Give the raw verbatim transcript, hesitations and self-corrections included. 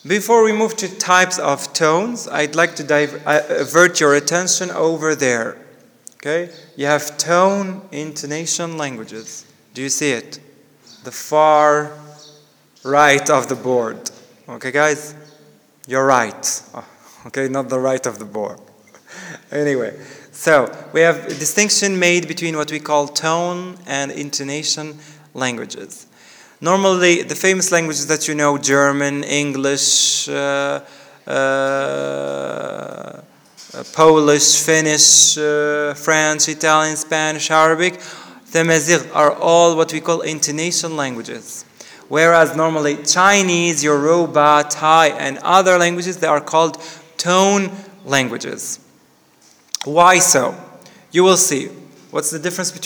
Before we move to types of tones, I'd like to dive, uh, avert your attention over there. Okay? You have tone, intonation, languages. Do you see it? The far right of the board. Okay, guys? You're right. Oh, okay, not the right of the board. Anyway, so we have a distinction made between what we call tone and intonation languages. Normally, the famous languages that you know, German, English, uh, uh, Polish, Finnish, uh, French, Italian, Spanish, Arabic, Tamazight are all what we call intonation languages. Whereas normally Chinese, Yoruba, Thai, and other languages, they are called tone languages. Why so? You will see. What's the difference between